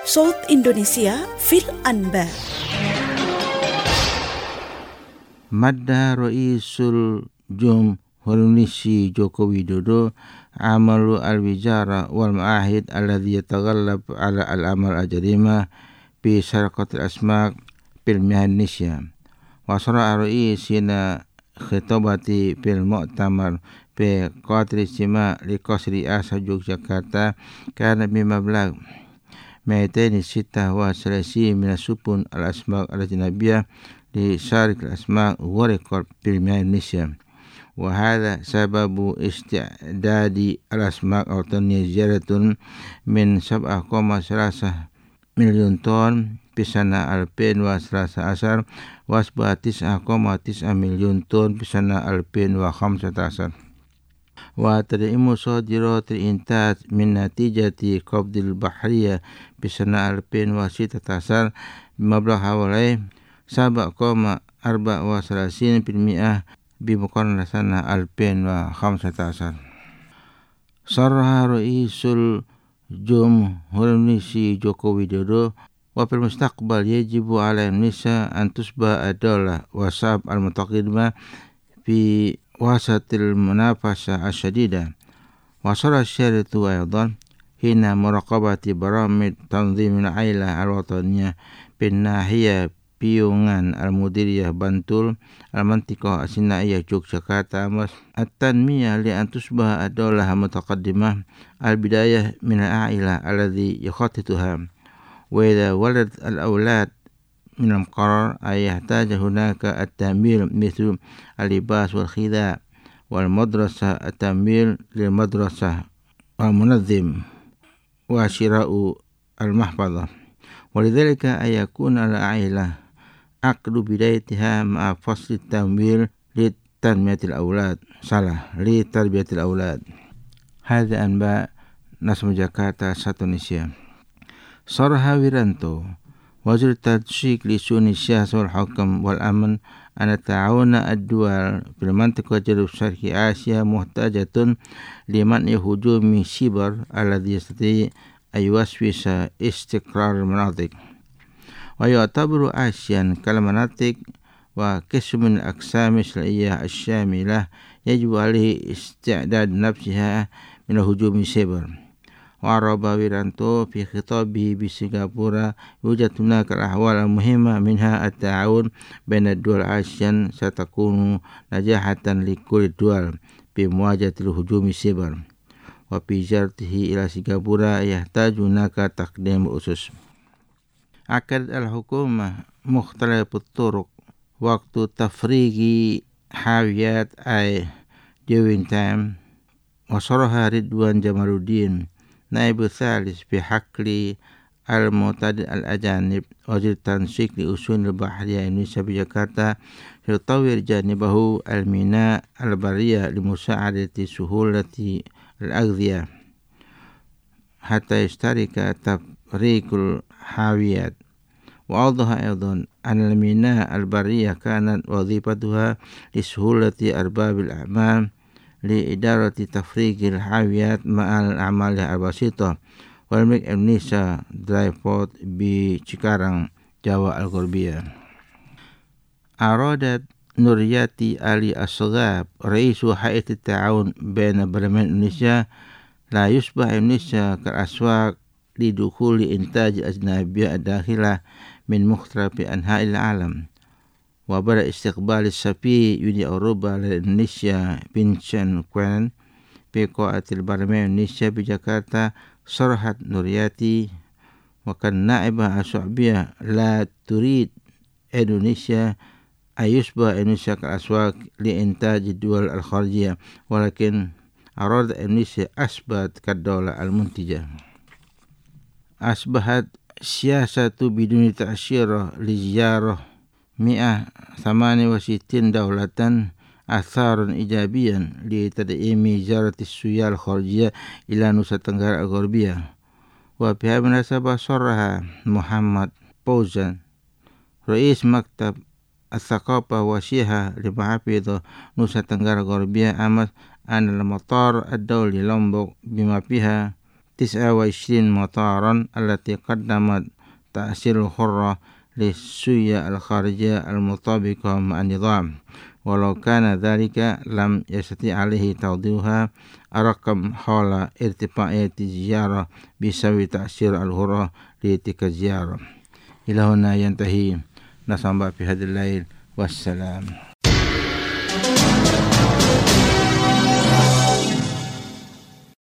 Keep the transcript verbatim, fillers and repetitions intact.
South Indonesia Fil Anbar. Madda Ra'isul Jumhuriyah Joko Widodo amalu al-wizara wal ma'ahid alladhi yataghallab ala al-amal al-jarima fi sarqatil asmaq fil Indonesia. Wa sara'a ra'isina khitabati fil mu'tamar fi qadri istima' li qasri asa Yogyakarta kana bimablag mi'ataini sittah wa salasina min as-supun al-asmaq al-ajnabiyah di syarik al-asmaq wa rekord fil Indonesia. Wa hadha sababu isti'dadi al-asmaq al-taniyah ziyaratun min sab'ah koma salasah milyun ton fi sana alpin wa salasa asar wa asbah tis'ah koma tis'ah milyun ton fi sana alpin wa khamsata asar. Wa tad'imu sadirat al-intaj min natijati qabdil bahriyah fi sana alpin wa sittata asar bimablag hawalai sab'a koma arba' wa salasin fil mi'ah bimuqarnah sana alpin wa khamsata asar. Sarraha Ra'isul Jumhuriyah Joko Widodo wa fil mustaqbal yajibu 'ala Indonesia an tusba ad-dawlah wa sab al-mutaqaddimah fi wasatil munafasa asyadida. Wa sarra syaritu aydan hina muraqabati baramid tanzim al-ailah al-wataniyah bin nahiyah Piungan Al-Mudiriyah Bantul Al-Mantiqah As-Sinaiyah Yogyakarta Mas At-Tanmiyah li antusbah ad-dawlah mutaqaddimah al-bidayah min al-a'ilah alladhi yakhatituha wa idha walad al-awlad min al-qarar ay yahtaja hunaka at-tamil mithlu al-libas wal-khida wal-madrasah at-tamil lil-madrasah wal-munazzim wa shira'u al-mahfadah walidhalika ay yakuna al-a'ilah aqdu bidayatiha ma'a fasli tamwil li tanmiyatil aulad salah li tarbiyatil aulad. Hadha anba Nasm Jakarta satu Indonesia. Sarha Wiranto Wazir Tadsyiq li Suni Siyasah wal Hukam wal Aman an ta'awuna ad-duwal fil mantiqah janub syarqi Asia muhtajatun liman yahujumi sibar alladhi yastati ayuwaswisa istiqrar al-manatiq wa yu'tabaru Asian kal-manatiq wa qismun aqsam islamiyyah asy-syamilah yajibu alaihi isti'dad nafsiha min hujumi sibar. Wa araba Wiranto fi khitabihi bi Singapura yujad hunaka al-ahwal al-muhimma minha at-ta'awun baina ad-duwal Asian satakunu najahatan li kulli duwal fi muwajahatil hujumi sibar. Wa fi jartihi ila Singapura yahtaju hunaka taqdim usus. Akad al-hukumah mukhtalifut turuq waktu tafrigi hawiyat ay during time wa saraha Ridwan Jamaluddin naibu thalis fi hakli al-mu'tadid al-ajanib wazir tansik li usul al-bahriyah Indonesia bi Jakarta yutawir janibahu al-mina al-bariyah li musa'adati suhulati al-aghdiyah hatta yashtarika tafrikul hawiyat wa awdaha aydan an al-mina al-bariyah kanat wadhifatuha li suhulati arbabil a'mal li idarati tafrikil hawiyat ma'al a'mal al-basitah wal Milk Indonesia Dry Port bi Cikarang Jawa Al-Gharbiyah. Aradat Nuriyati Ali As-Saghab Raisu Hayat At-Ta'awun baina Parlemen Indonesia la yusbah Indonesia kal aswaq li dukhuli intaj ajnabiyah ad-dakhilah min mukhtalafi anha'il alam wa bada istiqbal as-safi Uni Eropa li Indonesia Vincent Quen fi qa'atil Parlemen Indonesia bi Jakarta sarhat Nuriyati wa kan na'ibah as-su'biyah la turid Indonesia ayusbah Indonesia kal aswaq li intaj duwal al-kharijiyah walakin arad Indonesia asbat kad-dawlah al-muntijah. Asbahat siyasatu biduni ta'syirah li ziyarah mi'ah thamani wa sittin dawlatan atharun ijabiyan li tad'imi ziyaratis suyal kharijiyah ila Nusa Tenggara Al-Gharbiyah wa biha munasabah sarraha Muhammad Fauzan Rais Maktab Al-Thaqafah wa Syiha li Mahafidh Nusa Tenggara Al-Gharbiyah amas an al-matar ad-dawli Lombok bima fiha تسعة وعشرين مطارا التي قدمت تأثير الحرة للسوية الخارجية المطابقة مع النظام، ولو كان ذلك لم يستطيع عليه توضيحها الرقم حول ارتفاعية الزيارة بسبب تأثير الحرة لتلك الزيارة. إلى هنا ينتهي نصب في هذا الليل، والسلام.